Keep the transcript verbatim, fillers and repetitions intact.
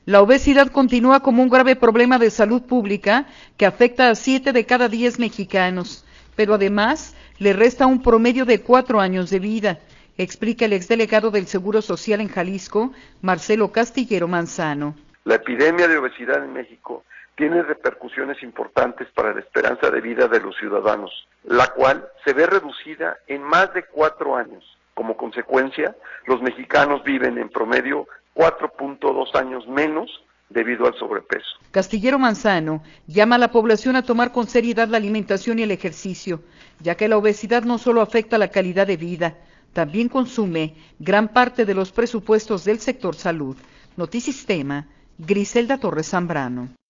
La obesidad continúa como un grave problema de salud pública que afecta a siete de cada diez mexicanos, pero además le resta un promedio de cuatro años de vida, explica el exdelegado del Seguro Social en Jalisco, Marcelo Castillero Manzano. La epidemia de obesidad en México tiene repercusiones importantes para la esperanza de vida de los ciudadanos, la cual se ve reducida en más de cuatro años. Como consecuencia, los mexicanos viven en promedio cuatro punto dos años menos debido al sobrepeso. Castillero Manzano llama a la población a tomar con seriedad la alimentación y el ejercicio, ya que la obesidad no solo afecta la calidad de vida, también consume gran parte de los presupuestos del sector salud. Notisistema, Griselda Torres Zambrano.